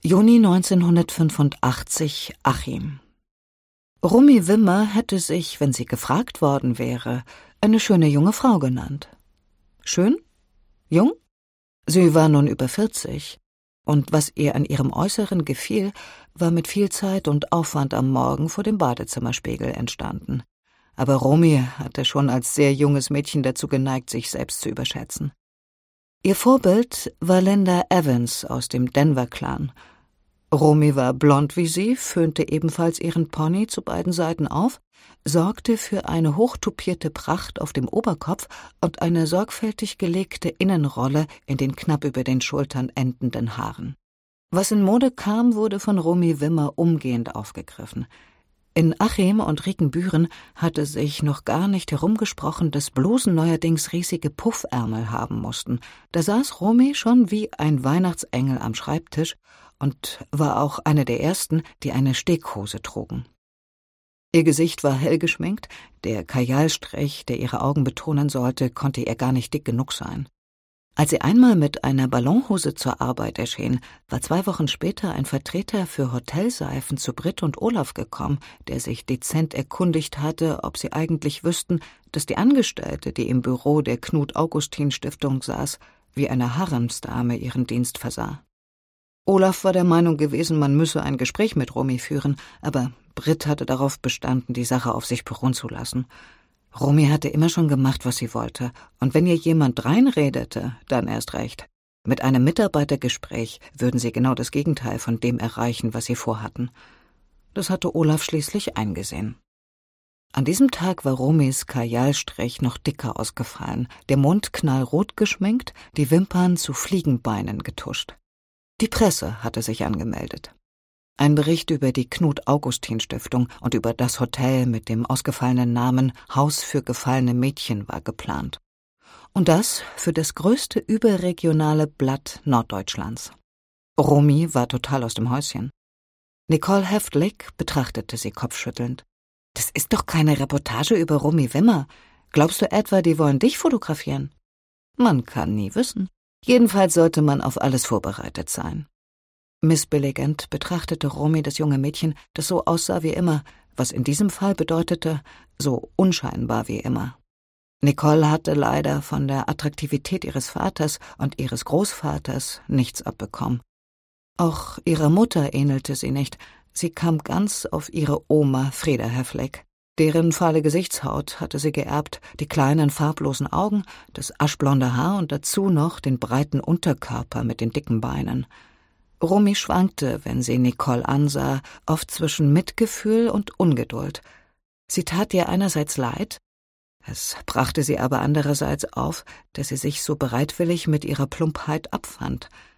Juni 1985, Achim. Romy Wimmer hätte sich, wenn sie gefragt worden wäre, eine schöne junge Frau genannt. Schön? Jung? Sie war nun über 40, und was ihr an ihrem Äußeren gefiel, war mit viel Zeit und Aufwand am Morgen vor dem Badezimmerspiegel entstanden. Aber Romy hatte schon als sehr junges Mädchen dazu geneigt, sich selbst zu überschätzen. Ihr Vorbild war Linda Evans aus dem Denver-Clan. Romy war blond wie sie, föhnte ebenfalls ihren Pony zu beiden Seiten auf, sorgte für eine hochtupierte Pracht auf dem Oberkopf und eine sorgfältig gelegte Innenrolle in den knapp über den Schultern endenden Haaren. Was in Mode kam, wurde von Romy Wimmer umgehend aufgegriffen. In Achim und Rickenbüren hatte sich noch gar nicht herumgesprochen, dass Blusen neuerdings riesige Puffärmel haben mussten. Da saß Romy schon wie ein Weihnachtsengel am Schreibtisch und war auch eine der ersten, die eine Steghose trugen. Ihr Gesicht war hell geschminkt, der Kajalstrich, der ihre Augen betonen sollte, konnte ihr gar nicht dick genug sein. Als sie einmal mit einer Ballonhose zur Arbeit erschien, war 2 Wochen später ein Vertreter für Hotelseifen zu Britt und Olaf gekommen, der sich dezent erkundigt hatte, ob sie eigentlich wüssten, dass die Angestellte, die im Büro der Knut-Augustin-Stiftung saß, wie eine Haremsdame ihren Dienst versah. Olaf war der Meinung gewesen, man müsse ein Gespräch mit Romy führen, aber Britt hatte darauf bestanden, die Sache auf sich beruhen zu lassen. Romy hatte immer schon gemacht, was sie wollte, und wenn ihr jemand reinredete, dann erst recht. Mit einem Mitarbeitergespräch würden sie genau das Gegenteil von dem erreichen, was sie vorhatten. Das hatte Olaf schließlich eingesehen. An diesem Tag war Romys Kajalstrich noch dicker ausgefallen, der Mund knallrot geschminkt, die Wimpern zu Fliegenbeinen getuscht. Die Presse hatte sich angemeldet. Ein Bericht über die Knut-Augustin-Stiftung und über das Hotel mit dem ausgefallenen Namen Haus für gefallene Mädchen war geplant. Und das für das größte überregionale Blatt Norddeutschlands. Romy war total aus dem Häuschen. Nicole Häftling betrachtete sie kopfschüttelnd. »Das ist doch keine Reportage über Romy Wimmer. Glaubst du etwa, die wollen dich fotografieren?« Man kann nie wissen. Jedenfalls sollte man auf alles vorbereitet sein. Missbilligend betrachtete Romy das junge Mädchen, das so aussah wie immer, was in diesem Fall bedeutete, so unscheinbar wie immer. Nicole hatte leider von der Attraktivität ihres Vaters und ihres Großvaters nichts abbekommen. Auch ihrer Mutter ähnelte sie nicht, sie kam ganz auf ihre Oma Frieda Häftling. Deren fahle Gesichtshaut hatte sie geerbt, die kleinen farblosen Augen, das aschblonde Haar und dazu noch den breiten Unterkörper mit den dicken Beinen. Romy schwankte, wenn sie Nicole ansah, oft zwischen Mitgefühl und Ungeduld. Sie tat ihr einerseits leid, es brachte sie aber andererseits auf, dass sie sich so bereitwillig mit ihrer Plumpheit abfand.